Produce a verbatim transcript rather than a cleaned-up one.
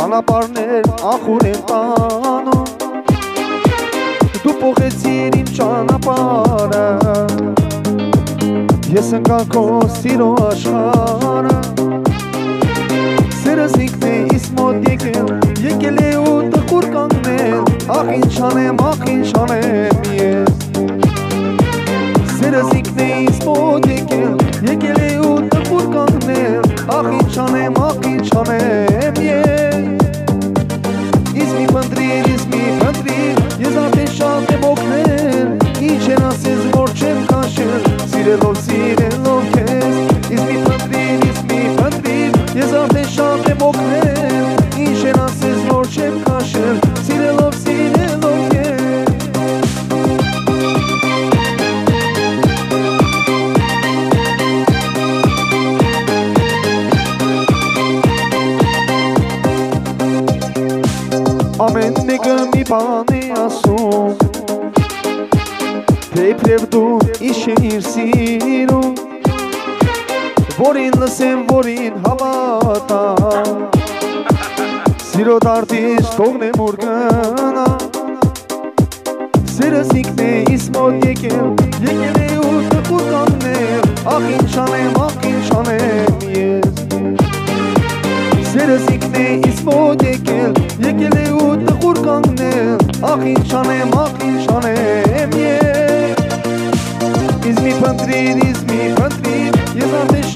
Ճանապարհներ ախուր են տանում Դու փոխեցիր իմ ճանապարհը Ես ընկա քո սիրո աշխարհը Սերս ինքն է ինձ մոտ եկել Եկել է ու տխուր կանգնել Ախ ինչ անեմ, ախ ինչ անեմ ես Սերս ինքն է ինձ մոտ եկել Եկել է ու տխուր կանգնել Ախ ինչ անեմ, ախ ինչ անեմ ես Ինձ մի փնտրիր, ինձ մի փնտրիր Ես արդեն շատ եմ օգնել Ինչ են ասես, որ չեմ քաշել Սիրելով, սիրելով քեզ Ինձ մի փնտրիր, ինձ մի փնտրիր Ես արդեն շատ եմ օգնել Ինչ են ասես, որ չեմ քաշել Սիրելով, սիրելով քեզ Ամեն մեկը մի բան է ասում Թեև դու իշիր սիրում Որին լսեմ, որին հավատամ Սիրո դարտից թողնեմ ուր գնա Սերս ինքն է ինձ մոտ եկել Եկել է ու տխուր կանգնել Ախ ինչ անեմ, ախ ինչ անեմ ես Սերս ինքն է ինձ մոտ եկել Եկել է ու տխուր կանգնել Ախ ինչ անեմ, ախ ինչ անեմ ես Ինձ մի փնտրիր, ինձ մի փնտրիր Ես արդեն